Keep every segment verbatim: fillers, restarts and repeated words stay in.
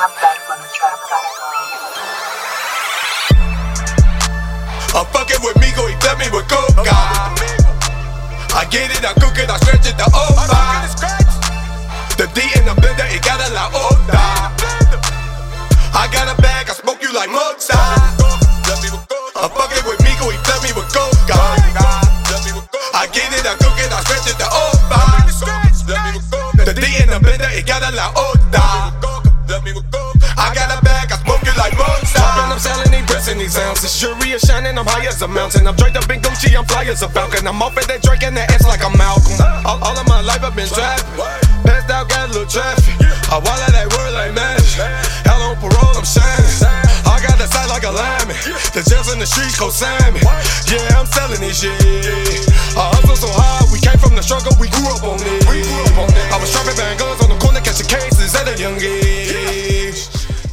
I'm back from the trap dot com. I'm fucking with Migo, he left me with coca. I get it, I cook it, I stretch it, the over. The D in the blender, it got a la oda. I got a bag, I smoke you like Mozart. I'm fucking with Migo, he left me with coca. I get it, I cook it, I stretch it, the over. The D in the blender, it got a la oda. I got a bag, I smoke you like Mozart. I'm selling these bricks and these ounces. Jury is shining, I'm high as a mountain. I'm draped up in Gucci, I'm fly as a falcon. I'm off at that Drake and that ass like I'm Malcolm. All, all of my life I've been trapping. Passed out, got a little traffic. I wallet that word like magic. Hell on parole, I'm shining. I got the sight like a lineman. The jails in the streets co-sign me. Yeah, I'm selling this shit. I hustle so hard, we came from the struggle, we grew up on it. I was strapping bang guns on the corner, catching cases at a young age.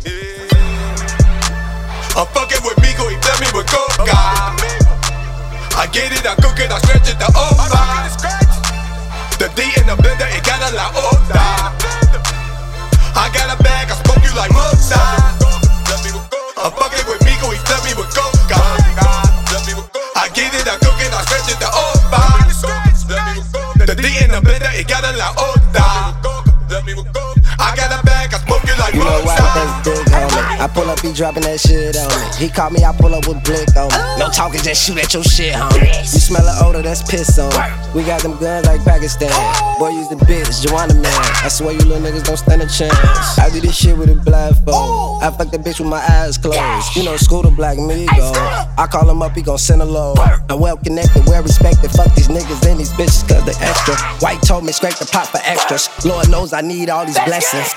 I'm fucking with Migo, he left me with coca. I get it, I cook it, I stretch it, the over. The D in the blender, it got a la oda. I got a bag, I smoke you like Mozart. I'm fucking with Migo, he left me with coca. I get it, I cook it, I stretch it, the over. The D in the blender, it got a la oda. I got a bag, I smoke you like You know why Mozart. that's big, homie. I pull up, he dropping that shit on me. He call me, I pull up with blick on me. No talking, just shoot at your shit, homie. You smell an odor, that's piss on me. We got them guns like Pakistan. Boy, use the bitch, Joanna man. I swear you little niggas don't stand a chance. I do this shit with a blindfold. I fuck the bitch with my eyes closed. You know, Scooter Black Migo. I call him up, he gon' send a load. I'm well connected, well respected. Fuck these niggas and these bitches cause they extra. White told me scrape the pot for extras. Lord knows I need all these blessings.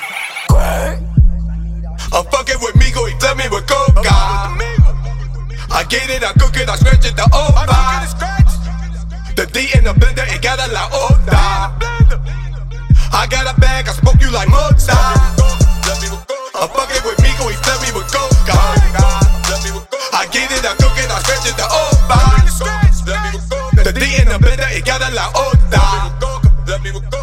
I'm fucking with Migo, he left me with coca. I get it, I cook it, I stretch it, the over. The D in the blender, it got a la oda. I got a bag, I smoke you like Mozart. I'm fucking with Migo, he left me with coca. I get it, I cook it, I stretch it, the over. The D in the blender, it got a la oda.